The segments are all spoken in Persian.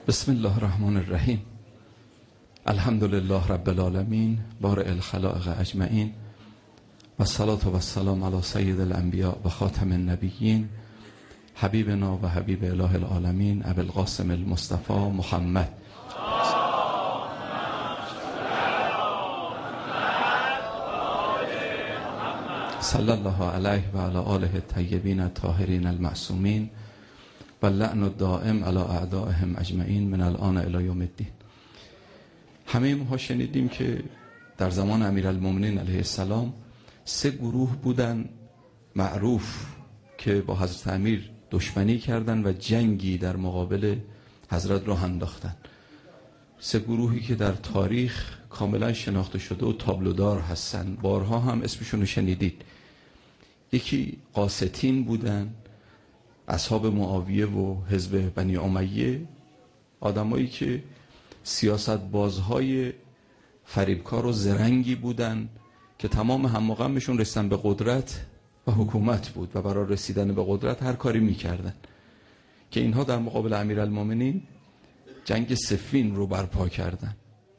بسم الله الرحمن الرحیم. الحمد لله رب العالمین بارئ الخلائق اجمعین و الصلاة و السلام علی سید الانبیاء و خاتم النبیین حبیبنا و حبیب اله العالمین ابی القاسم المصطفى محمد صلی الله علیه و علی آله الطیبین الطاهرین المعصومین و لعن الدائم علی اعدائهم اجمعین من الان الی یوم الدین. همه ما شنیدیم که در زمان امیرالمومنین علیه السلام سه گروه بودن معروف که با حضرت امیر دشمنی کردن و جنگی در مقابل حضرت راه انداختن. سه گروهی که در تاریخ کاملا شناخته شده و تابلودار هستن، بارها هم اسمشون رو شنیدید. یکی قاسطین بودن، اصحاب معاویه و حزب بنی امیه، آدمایی که سیاست بازهای فریبکار و زرنگی بودن که تمام هم و غمشون رسیدن به قدرت و حکومت بود و برای رسیدن به قدرت هر کاری میکردن، که اینها در مقابل امیرالمومنین جنگ صفین رو برپا کردن.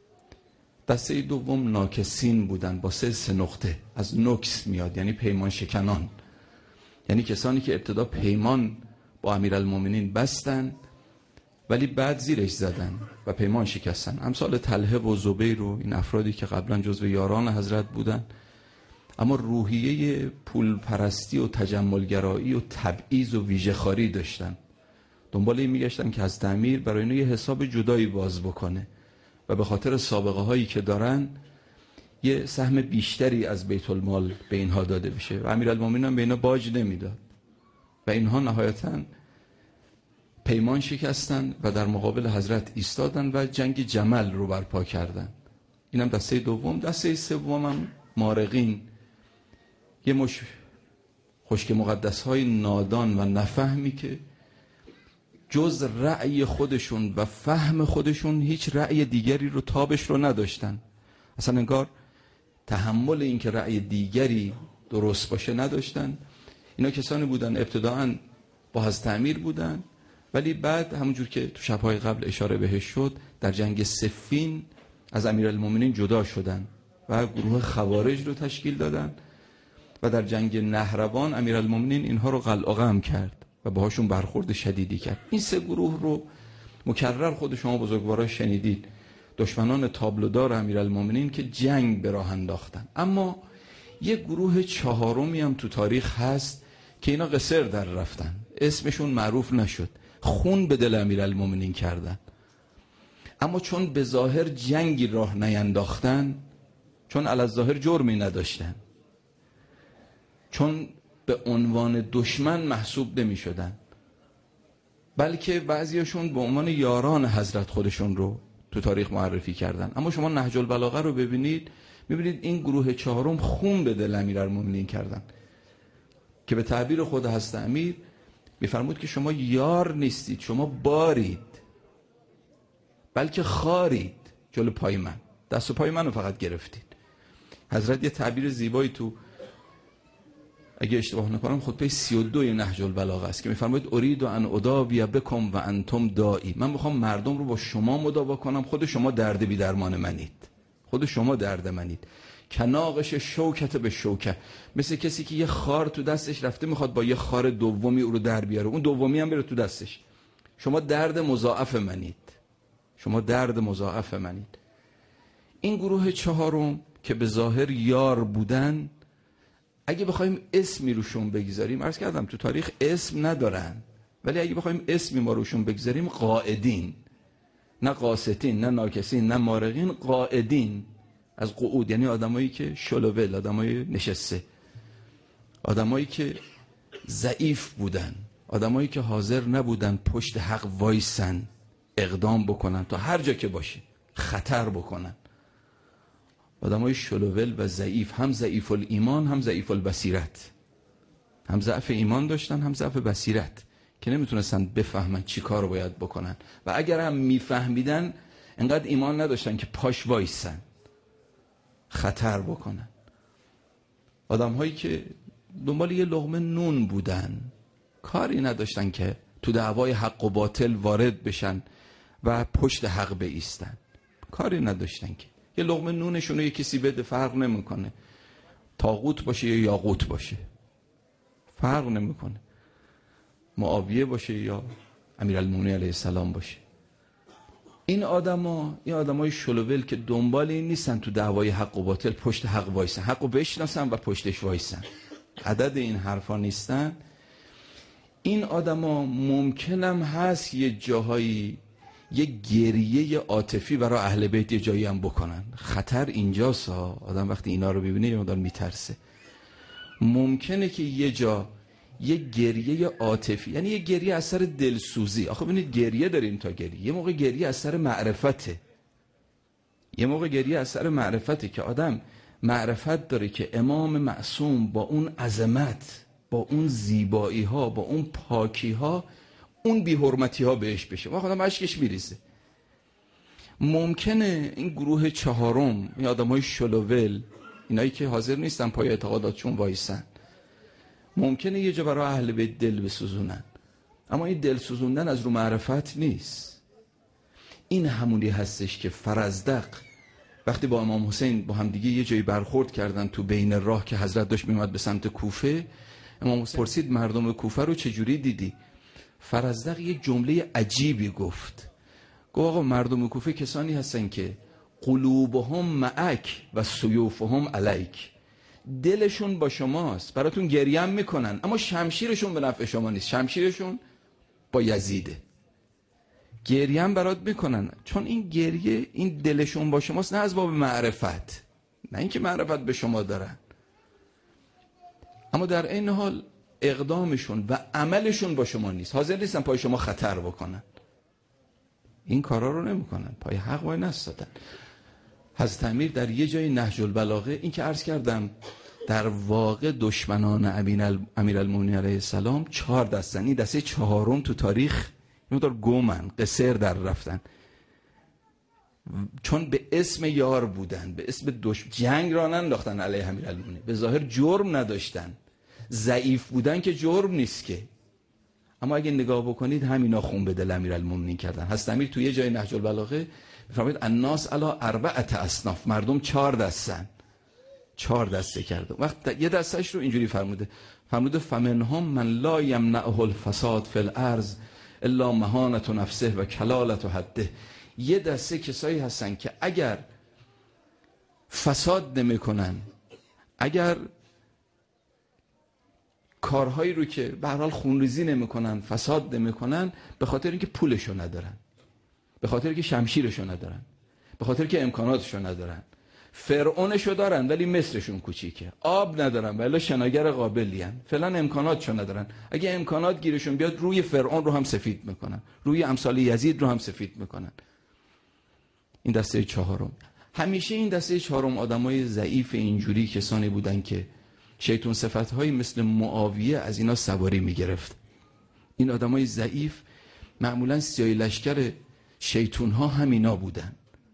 دسته دوم ناکسین بودن با سه نقطه، از نکس میاد یعنی پیمان شکنان، یعنی کسانی که ابتدا پیمان با امیرالمومنین بستن ولی بعد زیرش زدن و پیمان شکستن، امثال طلحه و زبیر و این افرادی که قبلا جزو یاران حضرت بودن، اما روحیه پول پرستی و تجملگرایی و تبعیض و ویژه‌خواری داشتن. دنبال این میگشتن که از امیر برای اینو یه حساب جدایی باز بکنه و به خاطر سابقه هایی که دارن یه سهم بیشتری از بیت المال به اینها داده بشه و امیرالمومنین هم به اینا باج نمیداد و اینها نهایتاً پیمان شکستن و در مقابل حضرت ایستادن و جنگ جمل رو برپا کردن. اینم دسته دوم. دسته سوم هم مارقین، یه مش خشک مقدس های نادان و نفهمی که جز رأی خودشون و فهم خودشون هیچ رأی دیگری رو تابش رو نداشتن، اصلا انگار تحمل این که رأی دیگری درست باشه نداشتن. اینا کسانی بودن ابتداعاً با حضرت امیر بودن ولی بعد همونجور که تو شب‌های قبل اشاره بهش شد در جنگ صفین از امیرالمومنین جدا شدن و گروه خوارج رو تشکیل دادن و در جنگ نهروان امیرالمومنین اینها رو قلع و قم کرد و باهاشون برخورد شدیدی کرد. این سه گروه رو مکرر خود شما بزرگوارا شنیدید، دشمنان تابلودار امیرالمومنین که جنگ به راه انداختن. اما یک گروه چهارمی هم تو تاریخ هست که اینا قصر در رفتن، اسمشون معروف نشد، خون به دل امیرالمومنین کردن، اما چون به ظاهر جنگی راه نینداختن، چون علی‌الظاهر جرمی نداشتن، چون به عنوان دشمن محسوب نمی شدن، بلکه بعضیاشون به عنوان یاران حضرت خودشون رو تو تاریخ معرفی کردن. اما شما نهج البلاغه رو ببینید، میبینید این گروه چهارم خون به دل امیرالمومنین کردن که به تعبیر خود حضرت امیر میفرمود که شما یار نیستید، شما بارید، بلکه خارید جلو پای من، دست و پای منو فقط گرفتید. حضرت یه تعبیر زیبایی تو، اگه اشتباه نکنم، خطبه 32 نهج البلاغه است که میفرماید ارید ان اداوی بکم و انتم دائی، من میخوام مردم رو با شما مداوا کنم، خود شما درد بی درمان منید، خود شما درد منید. کناقش شوکت به شوکه، مثل کسی که یه خار تو دستش رفته میخواد با یه خار دومی او رو در بیاره، اون دومی هم بره تو دستش. شما درد مضاعف منید، شما درد مضاعف منید. این گروه چهارم که به ظاهر یار بودن، اگه بخوایم اسمی روشون بگذاریم، عرض کردم تو تاریخ اسم ندارن، ولی اگه بخوایم اسمی ما روشون بگذاریم، قائدین، نه قاسطین، نه ناکسین، نه مارقین، قائدین، از قعود یعنی آدمایی که شلوول، آدمای نشسته، آدمایی که ضعیف بودن، آدمایی که حاضر نبودن پشت حق وایسن، اقدام بکنن تا هر جا که باشه خطر بکنن. آدمای شلوول و ضعیف، هم ضعیف الایمان هم ضعیف البصیرت، هم ضعف ایمان داشتن هم ضعف بصیرت، که نمیتونستن بفهمن چی کار رو باید بکنن و اگر هم میفهمیدن انقدر ایمان نداشتن که پاش وایسن خطر بکنن. آدم هایی که دنبال یه لقمه نون بودن، کاری نداشتن که تو دعوای حق و باطل وارد بشن و پشت حق بایستن. کاری نداشتن که یه لقمه نونشون رو یه کسی بده، فرق نمیکنه طاغوت باشه یا یاقوت باشه، فرق نمیکنه معاویه باشه یا امیرالمومنین علیه السلام باشه. این آدمای شلوول که دنبال این نیستن تو دعوای حق و باطل پشت حق وایسن، حقو بشناسن و پشتش وایسن، عدد این حرفا نیستن. این آدما ممکنم هست یه جاهایی یه گریه عاطفی برای اهل بیت یه جایی هم بکنن. خطر اینجاست، آدم وقتی اینا رو ببینه یه مقدار میترسه. ممکنه که یه جا یه گریه عاطفی، یعنی یه گریه از سر دلسوزی. آخه ببینید گریه داریم تا گریه، یه موقع گریه از سر معرفته، یه موقع گریه از سر معرفته که آدم معرفت داره که امام معصوم با اون عظمت، با اون زیبایی ها، با اون پاکی ها، اون بی حرمتی ها بهش بشه و آدم اشکش میریزه. ممکنه این گروه چهارم، این آدمای شلوول، اینایی که حاضر نیستن پای اعتقاداتشون وایسن، ممکنه یه جا برای اهل بیت دل بسوزونن، اما این دل سوزوندن از رو معرفت نیست. این همونی هستش که فرزدق وقتی با امام حسین با هم دیگه یه جایی برخورد کردن تو بین راه که حضرت داشت میومد به سمت کوفه، امام حسین پرسید مردم کوفه رو چجوری دیدی؟ فرزدق یه جمله عجیبی گفت آقا مردم کوفه کسانی هستن که قلوبهم معک و سیوفهم علیک، دلشون با شماست، براتون گریه هم میکنن، اما شمشیرشون به نفع شما نیست، شمشیرشون با یزیده، گریه هم برات میکنن چون این گریه، این دلشون با شماست، نه از باب معرفت، نه اینکه معرفت به شما دارن، اما در این حال اقدامشون و عملشون با شما نیست، حاضر نیستن پای شما خطر بکنن، این کارا رو نمیکنن، پای حق وای نستادن. حضرت امیر در یه جای نهج البلاغه، این که عرض کردم در واقع دشمنان امیرالمومنین علیه السلام 4 دستن، این دسته چهارم تو تاریخ مقدار گمن، قصر در رفتن، چون به اسم یار بودن، به اسم جنگ را ننداختن علیه امیرالمومنین، به ظاهر جرم نداشتن، ضعیف بودن که جرم نیست که، اما اگه نگاه بکنید همینا خون به دل امیرالمومنین کردن. حضرت امیر توی یه جای نهج البلاغه میفرماید الناس علی 4 اصناف، مردم 4 دستن، 4 دسته کرده. وقت یه دستش رو اینجوری فرموده فمنهم من لا یمنعه الفساد فی الارض الا مهانت نفسه و کلالت حده. یه دسته کسایی هستن که اگر فساد نمیکنن، اگر کارهایی رو که به هر حال خونریزی نمیکنن، فساد نمیکنن، به خاطر اینکه پولشو ندارن، به خاطر اینکه شمشیرشو ندارن، به خاطر که امکاناتشو ندارن. فرعونشو دارن ولی مصرشون کوچیکه، آب ندارن ولی شناگر قابلی ان، فعلا امکاناتشو ندارن. اگه امکانات گیرشون بیاد روی فرعون رو هم سفید میکنن، روی امثال یزید رو هم سفید میکنن. این دسته چهارم. همیشه این دسته چهارم آدمای ضعیف اینجوری کسانی بودن که شیطان صفت‌هایی مثل معاویه از اینا سواری میگرفت. این آدمای ضعیف معمولا سیاهی لشکر شیطان‌ها همینا بودن.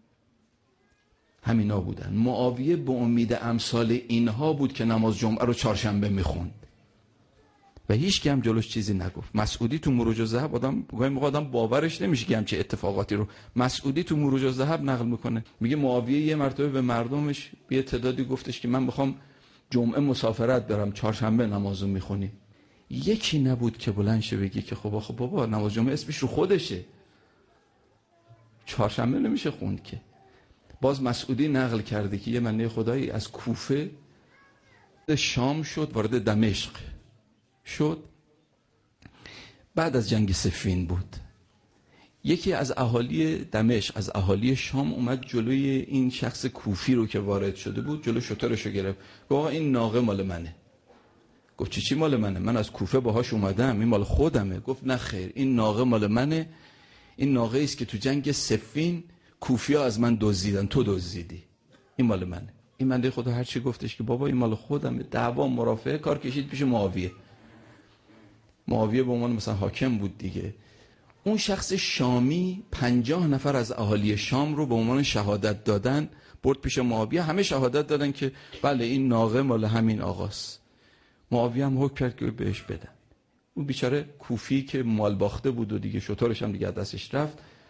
معاویه به امید امثال اینها بود که نماز جمعه رو چهارشنبه میخوند و هیچ کی هم جلوش چیزی نگفت. مسعودی تو مروج الذهب، گاهی موقع آدم باورش نمیشه که همچین اتفاقاتی رو مسعودی تو مروج الذهب نقل میکنه. میگه معاویه یه مرتبه به مردمش یه تعدادی گفتش که من میخوام جمعه مسافرت برم، چهارشنبه نمازو میخونی. یکی نبود که بلند شه بگی که خب بابا نماز جمعه اسمش رو خودشه، چهارشنبه نمیشه خوند که. باز مسعودی نقل کرده که یه بنده خدایی از کوفه شام شد، وارد دمشق شد، بعد از جنگ صفین بود. یکی از اهالی دمشق، از اهالی شام اومد جلوی این شخص کوفی رو که وارد شده بود، جلو شترشو گرفت، گفت آقا این ناقه مال منه. گفت چی مال منه؟ من از کوفه باهاش اومدم، این مال خودمه. گفت نه خیر، این ناقه مال منه، این ناقه است که تو جنگ صفین کوفیا از من دزدیدن، تو دزدیدی، این مال منه. این بنده خدا هر چی گفتش که بابا این مال خودمه، دعوا مرافعه کار کشید پیش معاویه. معاویه به عنوان مثلا حاکم بود دیگه. اون شخص شامی 50 نفر از اهالی شام رو به عنوان شهادت دادن، برد پیش معاویه، همه شهادت دادن که بله این ناقه مال همین آقاست. معاویه هم حکم کرد که بهش بدن. اون بیچاره کوفی که مال باخته بود و دیگه شطورش هم دیگه دستش رفت،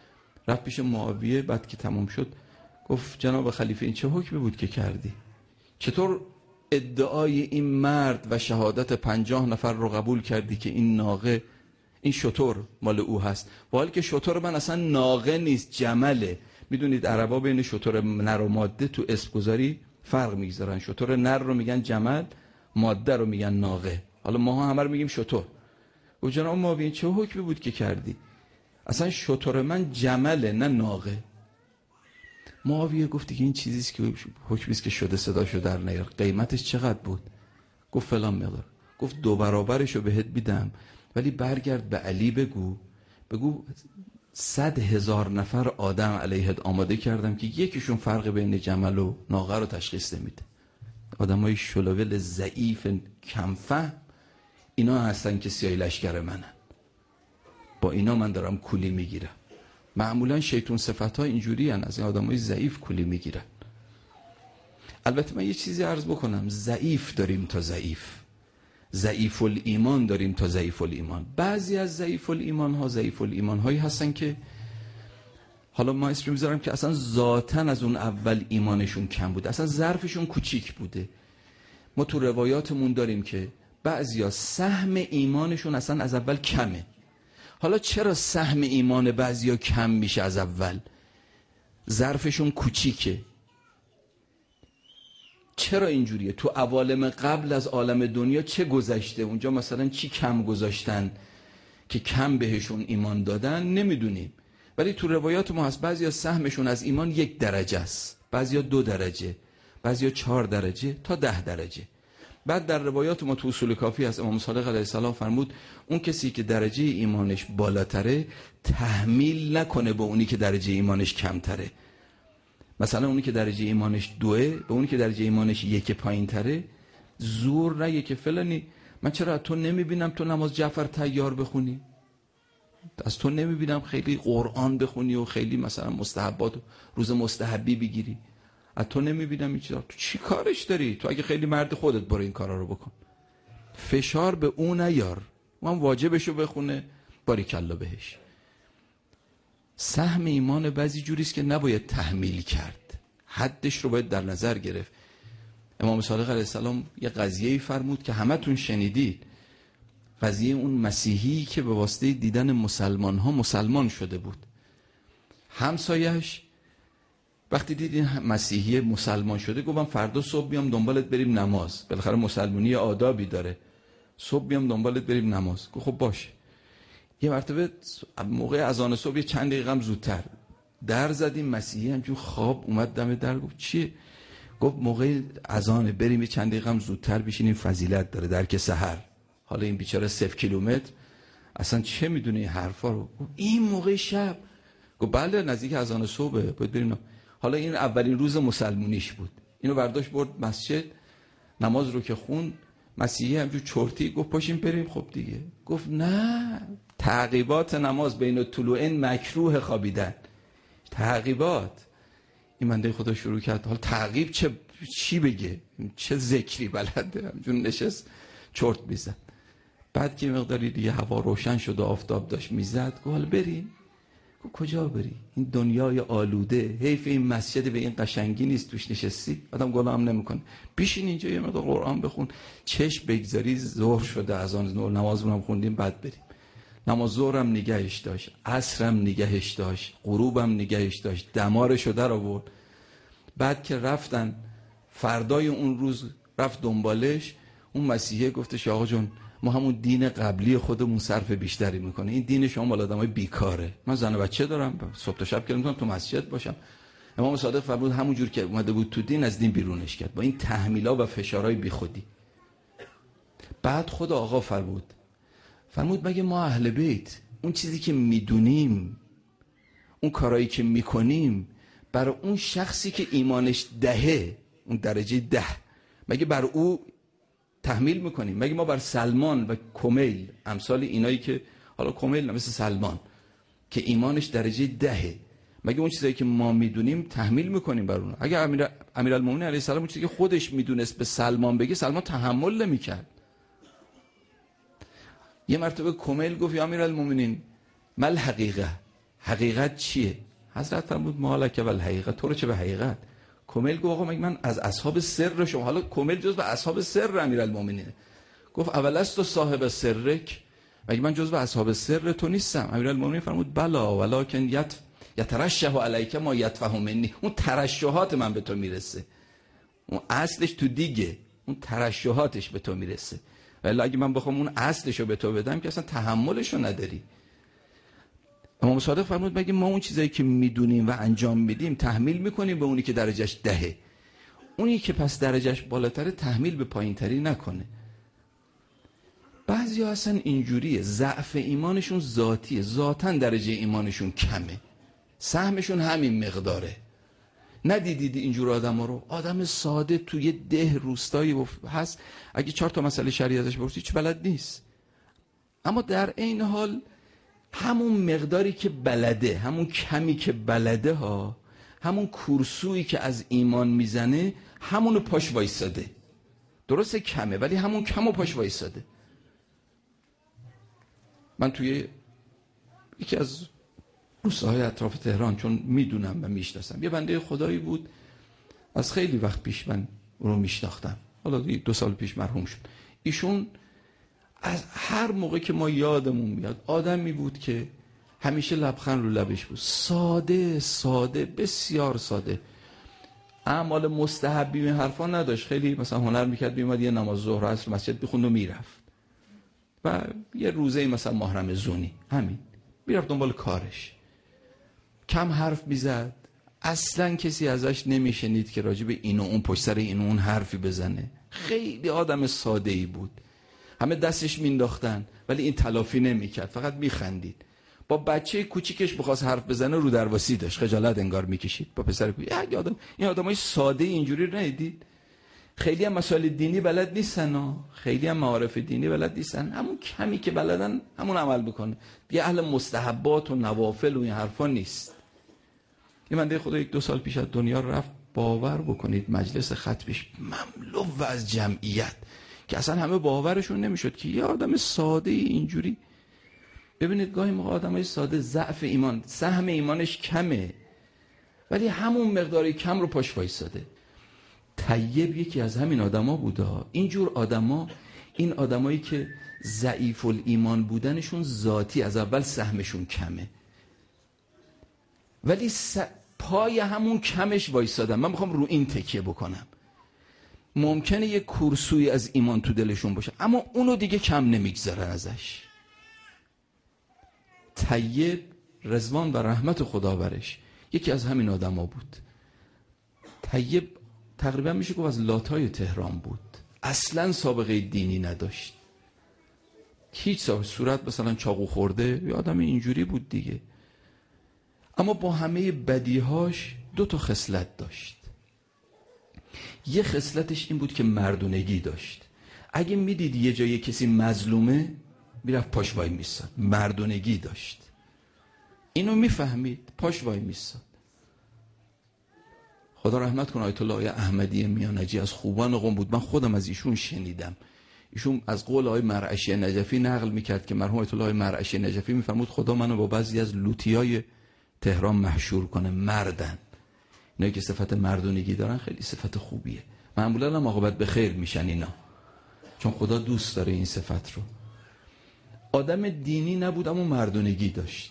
رفت پیش معاویه. بعد که تموم شد گفت جناب خلیفه این چه حکمی بود که کردی؟ چطور ادعای این مرد و شهادت 50 نفر رو قبول کردی که این ناقه، این شتر مال او هست، و حالی که شتر من اصلا ناقه نیست، جمله. میدونید عربا بین شتر نر و ماده تو اسم گذاری فرق میگذارن. شتر نر رو میگن جمل، ماده رو میگن ناقه. حالا ما همه رو میگیم شتر. و جناب معاویه چه حکمی بود که کردی؟ اصلا شتر من جمله نه ناقه. معاویه گفت که این چیزیست که حکمیست که شده صداشو در نیار. قیمتش چقدر بود؟ گفت فلان مقدار. گفت 2 برابرشو بهت میدم، ولی برگرد به علی بگو 100,000 نفر آدم علیهت آماده کردم که یکیشون فرق بین جمل و ناقه رو تشخیص نمیده. آدمای شلوول ضعیف کمفهم اینا هستن که سیاه لشکر منن. با اینا من دارم کولی میگیرم. معمولا شیطون صفت‌ها اینجوری هن، از این آدمای ضعیف کولی میگیرن. البته من یه چیزی عرض بکنم، ضعیف داریم تا ضعیف الایمان داریم تا ضعیف الایمان. بعضی از ضعیف الایمان هایی هستن که حالا ما اسم میذارم که اصلا ذاتاً از اون اول ایمانشون کم بوده، اصلا ظرفشون کوچیک بوده. ما تو روایاتمون داریم که بعضیا سهم ایمانشون اصلا از اول کمه. حالا چرا سهم ایمان بعضیا کم میشه از اول؟ ظرفشون کوچیکه. چرا اینجوریه؟ تو عوالم قبل از عالم دنیا چه گذشته؟ اونجا مثلا چی کم گذاشتن که کم بهشون ایمان دادن؟ نمیدونیم. ولی تو روایات ما هست بعضیا سهمشون از ایمان 1 درجه است، بعضیا 2 درجه، بعضیا 4 درجه تا 10 درجه. بعد در روایات ما تو اصول کافی هست امام صادق علیه السلام فرمود اون کسی که درجه ایمانش بالاتره تحمیل نکنه به اونی که درجه ایمانش کمتره. مثلا اونی که درجه ایمانش 2 به اونی که درجه ایمانش 1 پایین تره زور نگه که فلانی من چرا از تو نمیبینم تو نماز جعفر طیار بخونی، از تو نمیبینم خیلی قرآن بخونی و خیلی مثلا مستحبات روز مستحبی بگیری، از تو نمیبینم این چیزا. تو چی کارش داری؟ تو اگه خیلی مرد خودت برو این کارا رو بکن. فشار به اون نیار، اون واجبشو بخونه باریکلا بهش. سهم ایمان بعضی جوریست که نباید تحمیل کرد، حدش رو باید در نظر گرفت. امام صادق علیه السلام یه قضیه‌ای فرمود که همتون شنیدید، قضیه اون مسیحی که به واسطه دیدن مسلمان‌ها مسلمان شده بود. همسایه‌اش وقتی دید این مسیحی مسلمان شده گفت من فردا صبح بیام دنبالت بریم نماز، بالاخره مسلمانی آدابی داره، صبح بیام دنبالت بریم نماز. گفت خب باشه. یه مرتبه موقع اذان صبح چند دقیقه هم زودتر در زدیم، مسیحی همجور خواب اومد دم در. گفت چیه؟ گفت موقع اذان بریم یه چند دقیقه هم زودتر بشینیم، فضیلت داره درک سحر. حالا این بیچاره 0 کیلومتر اصلا چه میدونه این حرفا رو. این موقع شب گفت بله نزدیک اذان صبح باید بریم. حالا این اولین روز مسلمونیش بود، اینو برداشت برد مسجد، نماز رو که خوند، مسیحی همجور چرتی گفت پاشیم بریم. خب دیگه گفت نه، تعقیبات نماز بین طلوعین مکروه خوابیدن. تعقیبات این بنده خدا شروع کرد حال تعقیب چی بگه، چه ذکری بلده، همجور نشست چرت میزد. بعد که مقداری دیگه هوا روشن شد و آفتاب داشت میزد گفت حالا بریم. گفت کجا بری؟ این دنیای آلوده، حیف این مسجد به این قشنگی نیست توش نشستی آدم گناه نمیکنه، بشین اینجا یه مقدار قرآن بخون، چشم بگذاری. ظهر شده از آن نمازمون خوندیم بعد بریم. نماز ظهرم نگهش داشت، عصرم نگهش داشت، غروبم نگهش داشت، دمارشو در آورد. بعد که رفتن فردای اون روز رفت دنبالش، اون مسیحه گفتش آقا جون ما همون دین قبلی خودمون صرف بیشتری میکنه، این دین شما مال آدمای بیکاره، من زن و بچه دارم صبح تا شب که نمیتونم تو مسجد باشم. امام صادق فرمود همون جور که اومده بود تو دین از دین بیرونش کرد با این تحمیلا و فشارهای بیخودی. بعد خود آقا فرمود مگه ما اهل بیت اون چیزی که میدونیم، اون کارایی که میکنیم برای اون شخصی که ایمانش 10 اون درجه 10 مگه بر او تحمیل میکنیم؟ مگه ما بر سلمان و کمیل امثال اینایی که حالا کمیل مثل سلمان که ایمانش درجه 10 مگه اون چیزایی که ما میدونیم تحمیل میکنیم بر اون؟ اگه امیرالمومنین علیه السلام اون چیزی که خودش میدونست به سلمان بگه سلمان تحمل نمیکرد. یه مرتبه کمیل گفت یا امیرالمومنین مل حقیقت چیه؟ حضرت فرمود مالک و الحقیقت، تو رو چه به حقیقت؟ کمیل گفت آقا من از اصحاب سر شما، حالا کمیل جز به اصحاب سر امیرالمومنین، گفت اولست صاحب سرک، مگه من جز به اصحاب سر تو نیستم؟ امیرالمومنین فرمود بلا ولکن یترشح علیک ما یتفه منی، اون ترشحات من به تو میرسه، اون اصلش تو دیگه، اون ترشحاتش به تو میرسه، ولی اگه من بخوام اون اصلشو به تو بدم که اصلا تحملشو نداری. امام صادق فرمود مگه ما اون چیزایی که میدونیم و انجام میدیم تحمیل میکنیم به اونی که درجهش 10، اونی که پس درجهش بالاتره تحمیل به پایینتری نکنه. بعضی ها اصلا اینجوریه، ضعف ایمانشون ذاتیه، ذاتاً درجه ایمانشون کمه، سهمشون همین مقداره. ندیدید اینجور آدم ها رو؟ آدم ساده توی ده روستایی هست، اگه 4 تا مسئله شرعی ازش بپرسی چه بلد نیست، اما در این حال همون مقداری که بلده، همون کمی که بلده ها، همون کورسویی که از ایمان میزنه همونو پاش وایساده، درسته کمه ولی همون کمو پاش وایساده. من توی یکی از روستاهای اطراف تهران، چون میدونم و میشناسم، یه بنده خدایی بود از خیلی وقت پیش من اون رو میشناختم، حالا 2 سال پیش مرحوم شد. ایشون از هر موقع که ما یادمون میاد آدمی بود که همیشه لبخند رو لبش بود، ساده ساده، بسیار ساده، اعمال مستحبی این حرفا نداشت، خیلی مثلا هنر میکرد، میومد یه نماز ظهر و عصر مسجد بخوند و میرفت، و یه روزه مثلا ماه رمضانی همین میرفت دنبال کارش، کم حرف میزد، اصلا کسی ازش نمیشنید که راجع به این و اون پشت سر این و اون حرفی بزنه، خیلی آدم ساده ای بود، همه دستش مینداختن ولی این تلافی نمیکرد، فقط میخندید. با بچه کوچیکش بخواست حرف بزنه رو درواسی داشت، خجالت انگار میکشید با پسر کوچیک. این آدمای ساده اینجوری رو ندیدید؟ خیلی هم مسائل دینی بلد نیستن، خیلی هم معارف دینی بلد نیستن، همون کمی که بلدن همون عمل بکنه، دیگه اهل مستحبات و نوافل و این حرفا نیست. یه بنده خدا 1-2 سال پیش از دنیا رفت، باور بکنید مجلس ختمش مملو از جمعیت که اصلا همه باورشون نمیشد که یه آدم ساده اینجوری. ببینید گاهی موقع آدمای ساده ضعف ایمان، سهم ایمانش کمه ولی همون مقداری کم رو پاش وایساده. طیب یکی از همین آدما بوده. اینجور آدما، این آدمایی که ضعیف الایمان بودنشون ذاتی، از اول سهمشون کمه ولی پای همون کمش وایسادن. من میخوام رو این تکیه بکنم. ممکنه یک کورسوی از ایمان تو دلشون باشه اما اونو دیگه کم نمیگذارن ازش. طیب رضوان و رحمت خدا برش یکی از همین آدما بود. طیب تقریبا میشه گفت از لاتای تهران بود، اصلا سابقه دینی نداشت، هیچ صورت مثلا چاقو خورده، یه آدم اینجوری بود دیگه، اما با همه بدیهاش 2 تا خصلت داشت. یه خصلتش این بود که مردونگی داشت. اگه میدید یه جای کسی مظلومه میرفت پاش وای میستاد، مردونگی داشت، اینو میفهمید، پاش وای میستاد. خدا رحمت کنه آیت الله احمدی میانجی از خوبان قم بود، من خودم از ایشون شنیدم. ایشون از قول آقای مرعشی نجفی نقل میکرد که مرحوم آیت الله مرعشی نجفی میفرمود خدا منو با بعضی از لوتیای تهران محشور کنه، مردن، اینایی که صفت مردونگی دارن خیلی صفت خوبیه، معمولا هم عاقبت به خیر میشن اینا، چون خدا دوست داره این صفت رو. آدم دینی نبود اما مردونگی داشت.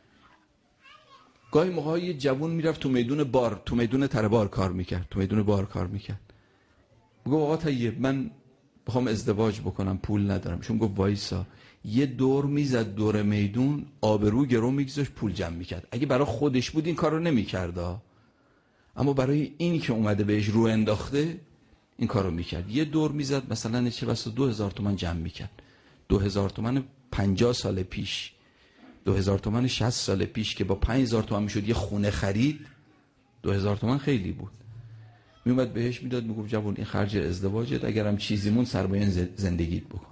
گاهی موقع یه جوون میرفت تو میدون بار، تو میدون تره بار کار میکرد، تو میدون بار کار میکرد، بگو آقا طیب من بخوام ازدواج بکنم پول ندارم، شون گفت وایسا، یه دور میزد دور میدون، آبرو گرو میگذاشت، پول جمع میکرد. اگه برای خودش بود این کار رو نمیکرد، اما برای این که اومده بهش رو انداخته این کار رو میکرد. یه دور میزد مثلا چه بسا 2000 تومان جمع میکرد. 2000 تومان 50 سال پیش، 2000 تومان 60 سال پیش که با 5000 تومان میشد یه خونه خرید، 2000 تومان خیلی بود. میومد بهش میداد، میگفت جوون این خرج ازدواجت، اگرم چیزی مون سربایه زندگیت بکن.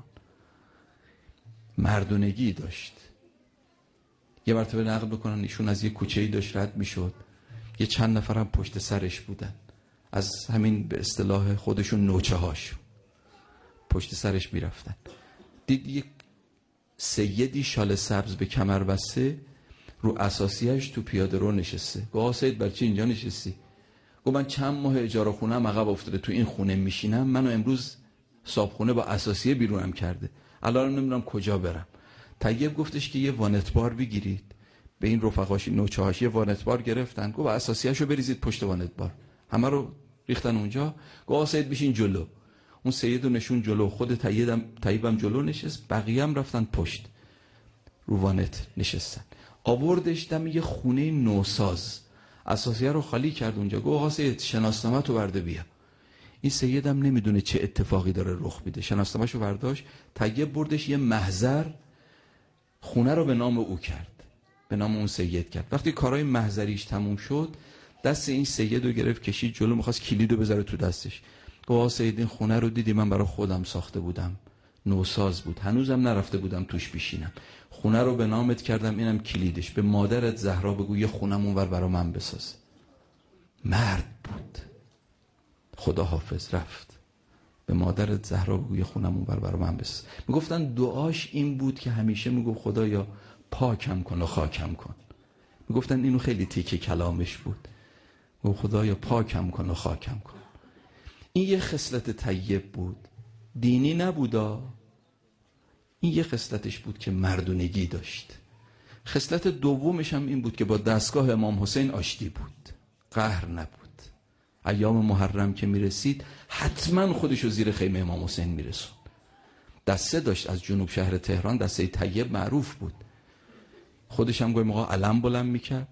مردونگی داشت. یه مرتبه نقل بکنن ایشون از یه کوچه‌ای داشت رد میشد، یه چند نفرم پشت سرش بودن، از همین به اصطلاح خودشون نوچه هاش پشت سرش میرفتن. دید یک سیدی شال سبز به کمر بسته رو اساسیش تو پیاده رو نشسته. گفت سید بر چی اینجا نشستی؟ گفت من چند ماه اجاره خونم عقب افتاده، تو این خونه میشینم، منو امروز صاحبخونه با اساسیه بیرونم کرده، الان نمیدونم کجا برم. طیب گفتش که یه وانت بار بگیرید، به این رفقاش نوچه‌هاش یه وانت بار گرفتن، گفت اساسیه‌شو بریزید پشت وانت بار، همه رو ریختن اونجا. گفت سید بشین جلو. اون سیدو نشون جلو، خود طیبم جلو نشست، بقیه هم رفتن پشت رو وانت نشستن. آوردش دم یه خونه نوساز، اساسیه رو خالی کرد اونجا. گفت آقا سید شناسنامه تو برده بیا. این سیدم نمیدونه چه اتفاقی داره رخ میده، شناسنامه‌شو برداشت. طیب بردش یه محضر، خونه رو به نام او کرد، به نام اون سید کرد. وقتی کارهای محضریش تموم شد، دست این سید رو گرفت کشید جلو، می‌خواست کلیدو بذاره تو دستش. گفت آقا سید این خونه رو دیدی من برای خودم ساخته بودم، نوساز بود، هنوزم نرفته بودم توش بشینم، خونه رو به نامت کردم، اینم کلیدش، به مادرت زهرا بگو یه خونم اونور برای من بساز. مرد بود. خدا حافظ. رفت به مادرت زهرا بگو یه خونم اونور برای من بساز. میگفتن دعاش این بود که همیشه میگفت خدایا پاکم کن و خاکم کن. میگفتن اینو خیلی تیکه کلامش بود، میگفت خدایا پاکم کن و خاکم کن. این یه خصلت طیب بود، دینی نبودا، این یه خصلتش بود که مردونگی داشت. خصلت دومش هم این بود که با دستگاه امام حسین آشتی بود، قهر نبود. ایام محرم که میرسید حتما خودشو زیر خیمه امام حسین میرسون. دسته داشت از جنوب شهر تهران، دسته طیب معروف بود. خودش هم گاهی موقع علم بلند میکرد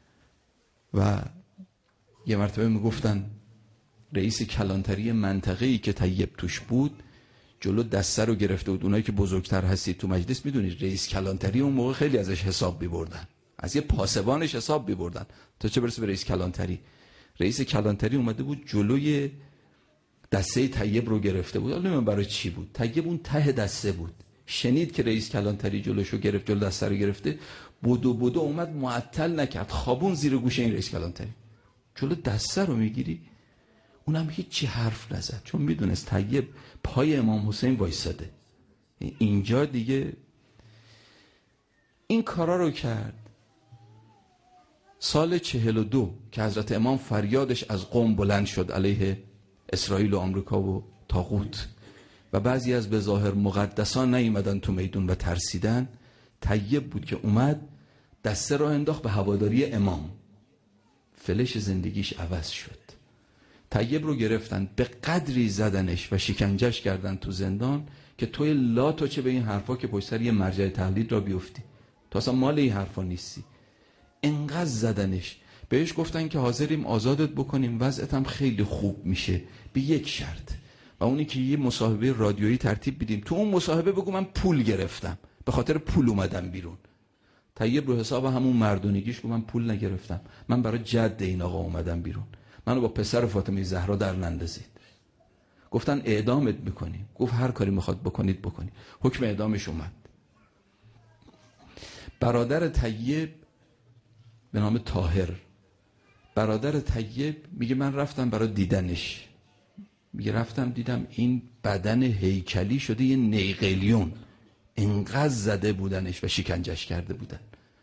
و یه مرتبه میگفتن رئیس کلانتری منطقه‌ای که طیب توش بود جلو دسته رو گرفته بود. اونایی که بزرگتر هستید تو مجلس میدونید رئیس کلانتری اون موقع خیلی ازش حساب می‌بردن، از یه پاسبانش حساب می‌بردن، تا چه برسه به رئیس کلانتری. رئیس کلانتری اومده بود جلوی دسته طیب رو گرفته بود. حالا من برای چی بود؟ طیب اون ته دسته بود، شنید که رئیس کلانتری جلوشو گرفت، جلو دسته رو گرفته، بدو اومد، معطل نکرد، خوابون زیر گوش این رئیس کلانتری. جلو دسته رو میگیری؟ اونم هیچی حرف نزد، چون میدونست طیب پای امام حسین وایساده. اینجا دیگه این کارا رو کرد. سال 42 که حضرت امام فریادش از قوم بلند شد علیه اسرائیل و آمریکا و طاغوت و بعضی از به ظاهر مقدسان نیومدن تو میدون و ترسیدن، طیب بود که اومد دسته را انداخت به هواداری امام. فلش زندگیش عوض شد. طیب رو گرفتن، به قدری زدنش و شکنجهش کردن تو زندان که توی لا تو چه به این حرفا که پشت سر یه مرجع تقلید را بیفتی، تو اصلا مال این حرفا نیستی. انقدر زدنش، بهش گفتن که حاضریم آزادت بکنیم، وضعت هم خیلی خوب میشه، به یک شرط، و اونی که یه مصاحبه رادیویی ترتیب بدیم، تو اون مصاحبه بگو من پول گرفتم، به خاطر پول اومدم بیرون. طیب رو حساب همون مردونگیش گفت من پول نگرفتم، من برای جد این آقا اومدم بیرون، منو با پسر فاطمه زهرا در نندازید. گفتن اعدامت میکنیم. گفت هر کاری میخواد بکنید بکنید. حکم اعدامش اومد. برادر طیب به نام طاهر، برادر طیب میگه من رفتم برای دیدنش، میگه رفتم دیدم این بدن هیکلی شده یه نیقلیون، انقدر زده بودنش و شکنجش کرده بودن.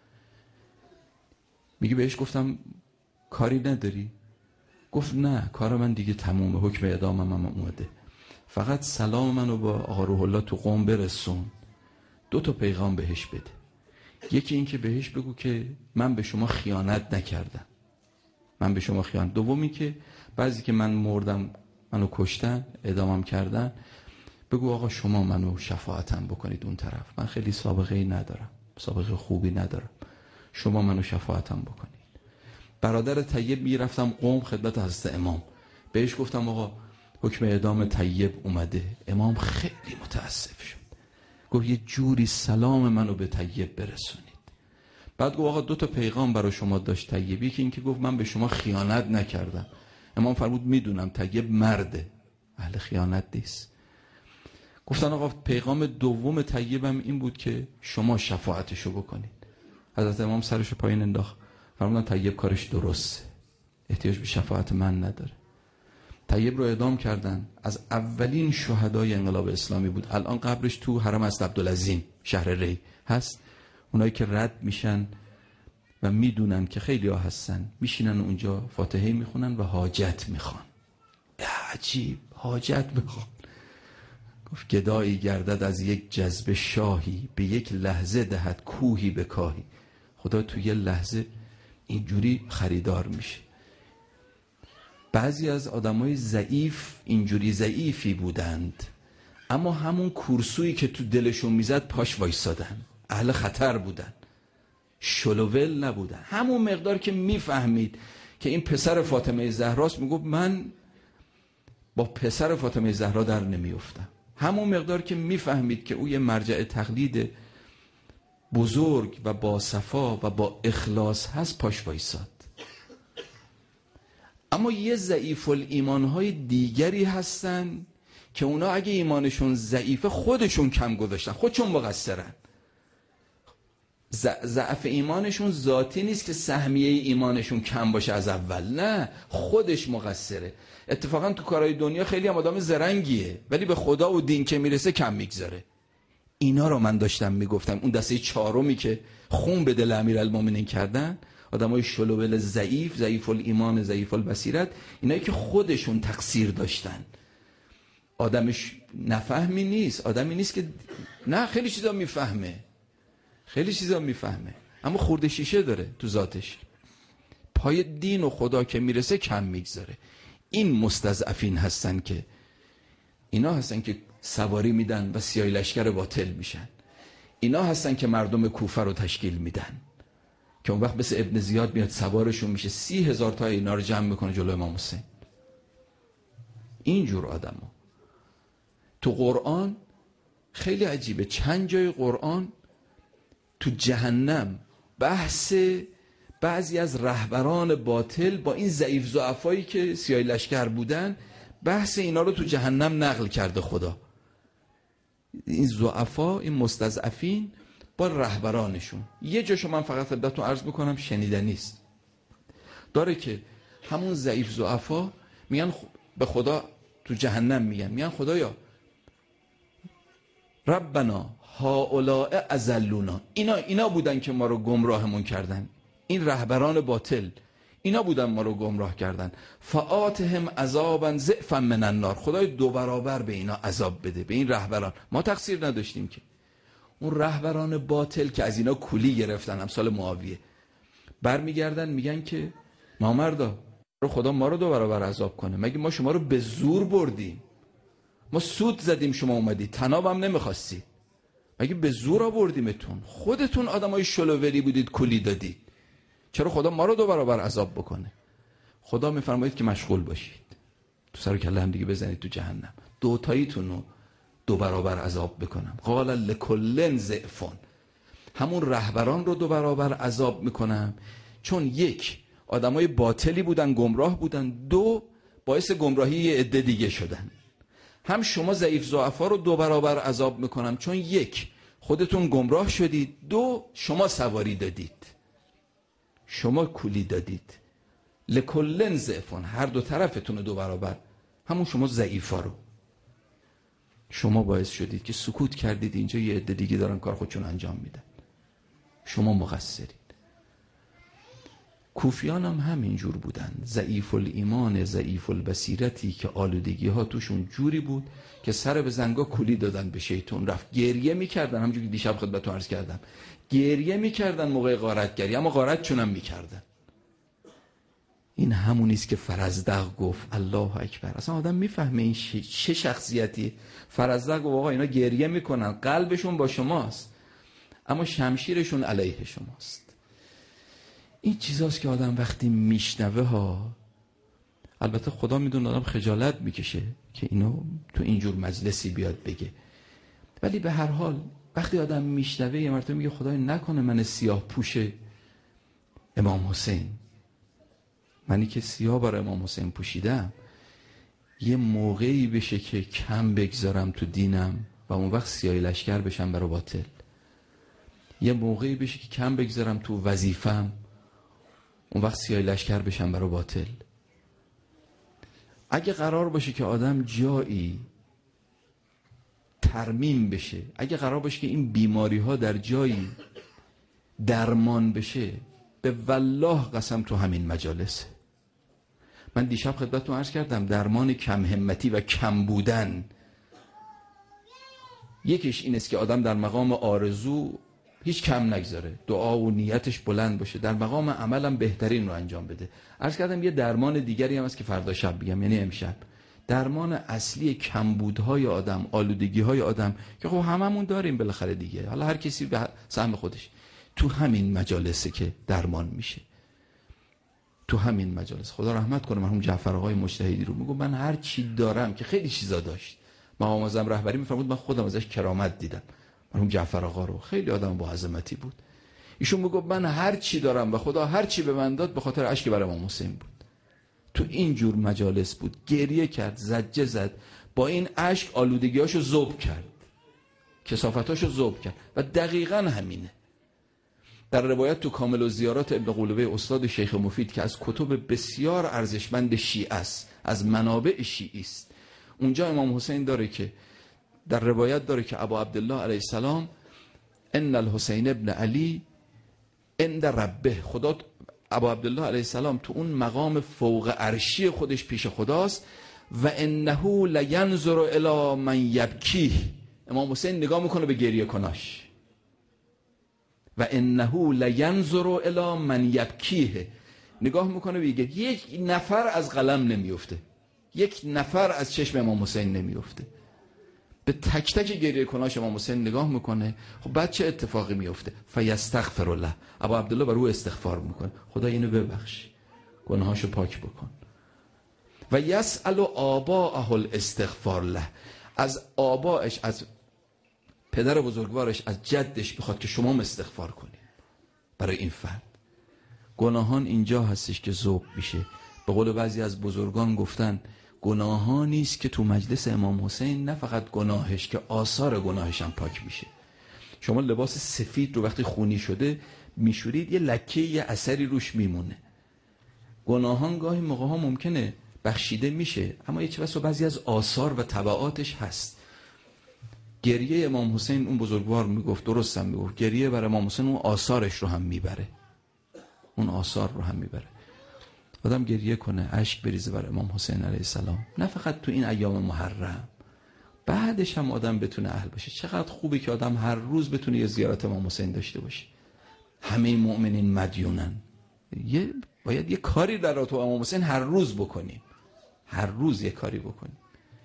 میگه بهش گفتم کاری نداری؟ گفت نه، کار من دیگه تمومه، حکم اعدامم هم اومده، فقط سلام منو با آقا روح الله تو قم برسون، 2 تا پیغام بهش بده. یکی این که بهش بگو که من به شما خیانت نکردم، من به شما خیانت. دومی که بعضی که من مردم منو کشتن اعدامم کردن، بگو آقا شما منو شفاعتم بکنید اون طرف، من خیلی سابقه‌ای ندارم، سابقه خوبی ندارم، شما منو شفاعتم بکنید. برادر طیب میرفتم قم خدمت حضرت امام، بهش گفتم آقا حکم اعدام طیب اومده. امام خیلی متاسف شد، گفت یه جوری سلام منو به طیب برسونید. بعد گفت آقا 2 تا پیغام برای شما داشت طیب، یکی این که گفت من به شما خیانت نکردم. امام فرمود میدونم طیب مرده، اهل خیانت نیست. گفتن آقا پیغام دوم طیبم این بود که شما شفاعتشو بکنید. حضرت امام سرشو پایین انداخت، فرمودن طیب کارش درسته، احتیاج به شفاعت من نداره. طیب رو اعدام کردن، از اولین شهدای انقلاب اسلامی بود. الان قبرش تو حرم است عبدالعظیم شهر ری هست. اونایی که رد میشن و میدونن که خیلی ها هستن میشینن اونجا فاتحه میخونن و حاجت میخوان. عجیب، حاجت میخوان. گفت گدایی گردد از یک جذبه شاهی، به یک لحظه دهد کوهی به کاهی. خدا تو یه لحظه اینجوری خریدار میشه. بعضی از آدمای ضعیف اینجوری ضعیفی بودند، اما همون کورسویی که تو دلشون میزد پاش وایسادن، اهل خطر بودن، شلوول نبودن. همون مقدار که میفهمید که این پسر فاطمه زهراست، میگفت من با پسر فاطمه زهرا در نمیافتم. همون مقدار که میفهمید که او یه مرجع تقلید بزرگ و با صفا و با اخلاص هست، پاش وایساد. اما یه ضعیف الایمان‌های دیگری هستن که اونا اگه ایمانشون ضعیفه خودشون کم گذاشتن، خودشون مقصرن. ضعف ایمانشون ذاتی نیست که سهمیه ایمانشون کم باشه از اول، نه، خودش مقصره. اتفاقا تو کارهای دنیا خیلی هم آدم زرنگیه، ولی به خدا و دین که میرسه کم میگذاره. اینا رو من داشتم میگفتم، اون دسته چهارمی که خون به دل امیرالمومنین کردن، آدمای شلوول ضعیف، ضعیف الایمان، ضعیف البصیرت، اینایی که خودشون تقصیر داشتن. آدمش نفهمی نیست، آدمی نیست که نه، خیلی چیزا میفهمه، خیلی چیزا میفهمه، اما خورده شیشه داره تو ذاتش. پای دین و خدا که میرسه کم میگذاره. این مستضعفین هستن که اینا هستن که سواری میدن و سیاه لشکر باطل میشن. اینا هستن که مردم کوفه رو تشکیل میدن، که اون وقت مثل ابن زیاد میاد سوارشون میشه، 30,000 تا اینا رو جمع میکنه جلو امام حسین. اینجور آدم ها تو قرآن خیلی عجیبه. چند جای قرآن تو جهنم بحث بعضی از رهبران باطل با این ضعیف ضعفایی که سیاه لشکر بودن، بحث اینا رو تو جهنم نقل کرده خدا. این ضعفا، این مستضعفین با رهبرانشون. یه جاشو من فقط خدمتتون عرض میکنم، شنیدنی است، داره که همون ضعیف ضعفا میگن به خدا تو جهنم، میگن خدایا ربنا هؤلاء اضلونا، اینا بودن که ما رو گمراهمون کردن، این رهبران باطل اینا بودن ما رو گمراه کردن، فآتهم عذابا ضعفا من النار، خدای 2 برابر به اینا عذاب بده، به این رهبران. ما تقصیر نداشتیم که. اون رهبران باطل که از اینا کولی گرفتن، امثال معاویه، برمیگردن میگن که نامردا، خدا ما رو 2 برابر عذاب کنه، مگه ما شما رو به زور بردیم؟ ما سود زدیم شما اومدید، طناب هم نمیخواستی، مگه به زور آوردیمتون؟ خودتون آدمای شلوولی بودید، کولی دادید، چرا خدا ما رو 2 برابر عذاب بکنه؟ خدا میفرمایید که مشغول باشید، تو سر و کله هم دیگه بزنید تو جهنم، 2 تاییتون رو 2 برابر عذاب بکنم. قال لکل ضعف، همون رهبران رو 2 برابر عذاب میکنم، چون 1 آدمای باطلی بودن، گمراه بودن، 2 باعث گمراهی یه عده دیگه شدن. هم شما ضعیف ضعفا رو 2 برابر عذاب میکنم، چون 1 خودتون گمراه شدید، 2 شما سواری دادید، شما کولی دادید. لکل ضعف، هر 2 طرفتون 2 برابر، همون شما ضعیفا رو شما باعث شدید که سکوت کردید، اینجا یه عده دیگه دارن کار خودشون انجام میدن، شما مقصرید. کوفیان هم همینجور بودن، ضعیف الایمان، ضعیف البصیرتی، که آلودگی ها توشون جوری بود که سر به زنگا کولی دادن به شیطان، رفت گریه میکردن، همونجوری که دیشب خدمتتون عرض کردم، گریه میکردن موقع غارتگری، اما غارت چونم میکردن. این همونیست که فرزدق گفت الله اکبر. اصلا آدم میفهمه این چه شخصیتی. فرزدق گفت آقا اینا گریه میکنن، قلبشون با شماست اما شمشیرشون علیه شماست. این چیزاست که آدم وقتی میشنوه ها، البته خدا میدونه آدم خجالت میکشه که اینو تو اینجور مجلسی بیاد بگه، ولی به هر حال وقتی آدم میشنوه یه مرتبه میگه خدای نکنه من سیاه پوش امام حسین، منی که سیاه برای امام حسین پوشیدم، یه موقعی بشه که کم بگذارم تو دینم و اون وقت سیاه لشکر بشم برای باطل، یه موقعی بشه که کم بگذارم تو وظیفم، اون وقت سیاه لشکر بشم برای باطل. اگه قرار باشه که آدم جایی ترمیم بشه، اگه قرار باشه که این بیماری ها در جایی درمان بشه، به والله قسم تو همین مجالسه. من دیشب خدمتتون عرض کردم درمان کم همتی و کم بودن یکیش این است که آدم در مقام آرزو هیچ کم نگذاره، دعا و نیتش بلند باشه، در مقام عملم بهترین رو انجام بده. عرض کردم یه درمان دیگری هم هست که فردا شب بگم، یعنی امشب. درمان اصلی کمبودهای آدم، آلودگی‌های آدم که خب هممون داریم بالاخره دیگه، حالا هر کسی به سهم خودش، تو همین مجالسه که درمان میشه. تو همین مجالس. خدا رحمت کنه مرحوم جعفر آقای مجتهدی رو، میگم من هر چی دارم، که خیلی چیزا داشت، مقام معظم رهبری میفرمود، من خودم ازش کرامت دیدم. مرحوم جعفر آقا رو، خیلی آدم با عظمتی بود. ایشون میگفت من هر چی دارم و خدا هر چی به من داد به خاطر اشک برای امام حسین بود. تو این جور مجالس بود، گریه کرد، زجه زد، با این اشک آلودگیاشو ذوب کرد، کثافتاشو ذوب کرد. و دقیقاً همینه. در روایت تو کامل الزیارات ابن قلوبه استاد شیخ مفید که از کتب بسیار ارزشمند شیعه است، از منابع شیعی است، اونجا امام حسین داره که در روایت داره که ابا عبدالله علیه السلام ان الحسین ابن علی عند ربه، خدا ابا عبدالله علیه السلام تو اون مقام فوق عرشی خودش پیش خداست و انه لینظر الی من یبکیه، امام حسین نگاه میکنه به گریه کناش، و انه لینظر الی من یبکیه، نگاه میکنه به یک نفر از قلم نمیفته، یک نفر از چشم امام حسین نمیفته، به تک تک گریه کناش امام حسین نگاه میکنه. خب بعد چه اتفاقی میفته؟ فیستغفر الله، ابا عبدالله بر او استغفار میکنه، خدا اینو ببخش، گناهاشو پاک بکن. و یسأل آباءه الاستغفار له، از آبائش، از پدر بزرگوارش، از جدش بخواد که شما استغفار کنید برای این فرد. گناهان اینجا هستش که ذوب میشه. به قول بعضی از بزرگان گفتن گناهانی است که تو مجلس امام حسین نه فقط گناهش که آثار گناهش هم پاک میشه. شما لباس سفید رو وقتی خونی شده میشورید، یه لکه، یه اثری روش میمونه. گناهان گاهی موقع ها ممکنه بخشیده میشه، اما یه چیزی بعضی از آثار و تبعاتش هست. گریه امام حسین، اون بزرگوار میگفت، درست هم میگفت، گریه بر امام حسین اون آثارش رو هم میبره، اون آثار رو هم میبره. آدم گریه کنه، اشک بریزه بر امام حسین علیه السلام، نه فقط تو این ایام محرم، بعدش هم آدم بتونه اهل باشه. چقدر خوبه که آدم هر روز بتونه یه زیارت امام حسین داشته باشه. همه مؤمنین مدیونن، باید یه کاری در رابطه با امام حسین هر روز بکنیم، هر روز یه کاری بکنیم.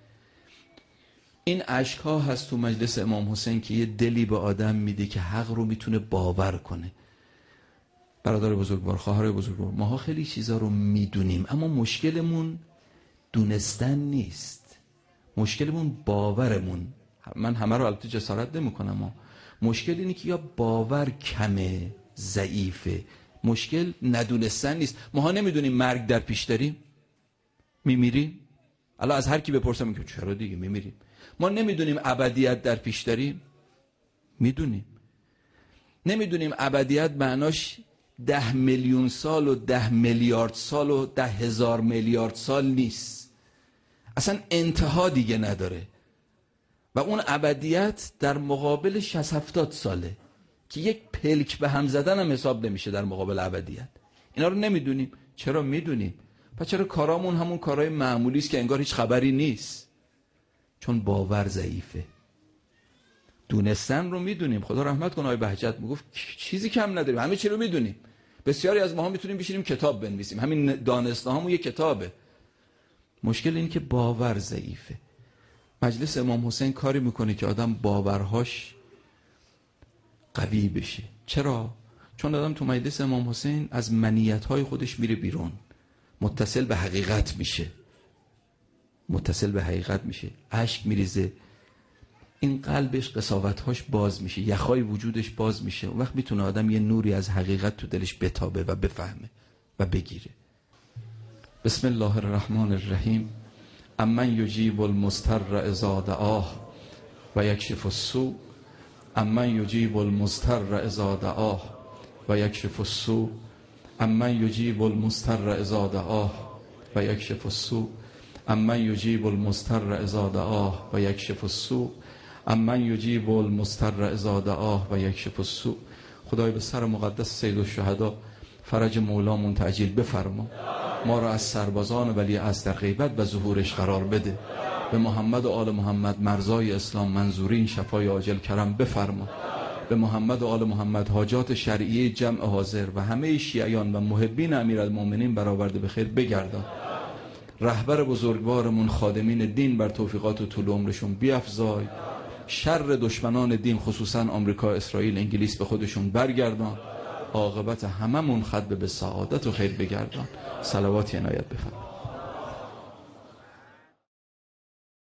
این اشک ها هست تو مجلس امام حسین که یه دلی به آدم میده که حق رو میتونه باور کنه. برادر بزرگوار، خواهر بزرگوار، ماها خیلی چیزا رو میدونیم، اما مشکلمون دونستن نیست، مشکلمون باورمون. من همه رو البته جسارت نمیکنم، اما مشکل اینه که یا باور کمه، ضعیفه. مشکل ندونستن نیست. ماها نمیدونیم مرگ در پیش داریم، میمیریم. الان از هر کی بپرسم میگه چرا دیگه میمیریم. ما نمیدونیم ابدیت در پیش داریم، میدونیم. نمیدونیم ابدیت معناش 10 میلیون سال و 10 میلیارد سال و 10,000 میلیارد سال نیست، اصلا انتها دیگه نداره. و اون ابدیت در مقابل 60-70 ساله که یک پلک به هم زدن هم حساب نمیشه در مقابل ابدیت. اینا رو نمیدونیم. چرا میدونیم؟ پس چرا کارامون همون کارهای معمولی است که انگار هیچ خبری نیست؟ چون باور ضعیفه. دونستن رو میدونیم. خدا رحمت کنه آقای بهجت میگفت چیزی کم نداریم، همه چی رو میدونیم. بسیاری از ماها میتونیم بشینیم کتاب بنویسیم، همین دانستهامون یک کتابه. مشکل این که باور ضعیفه. مجلس امام حسین کاری میکنه که آدم باورهاش قوی بشه. چرا؟ چون آدم تو مجلس امام حسین از منیت‌های خودش میره بیرون، متصل به حقیقت میشه، متصل به حقیقت میشه، اشک میریزه، این قلبش، قساوت‌هاش باز میشه، یخای وجودش باز میشه. اون وقت میتونه آدم یه نوری از حقیقت تو دلش بتابه و بفهمه و بگیره. بسم الله الرحمن الرحیم. امن یجیب المضطر اذا دعاه و یکشف السوء، امن یجیب المضطر اذا دعاه و یکشف السوء، امن یجیب المضطر اذا دعاه و یکشف السوء، امن یجیب المضطر اذا دعاه و یکشف السوء، امن یجیب المضطر اذا دعاه و یکشف السوء. خدای به سر مقدس سید الشهدا فرج مولامون تعجیل بفرما. ما را از سربازان ولی از در غیبت و ظهورش قرار بده. به محمد و آل محمد مرزای اسلام منظورین شفای عاجل کرم بفرما. به محمد و آل محمد حاجات شرعی جمع حاضر و همه شیعیان و محبین امیرالمومنین برآورده به خیر بگردان. رهبر بزرگوارمون خادمین دین بر توفیقات و طول عمرشون بیفزای. شر دشمنان دین خصوصا آمریکا، اسرائیل، انگلیس به خودشون برگردان. عاقبت هممون ختم به سعادت و خیر بگردان. صلوات عنایت بفرما.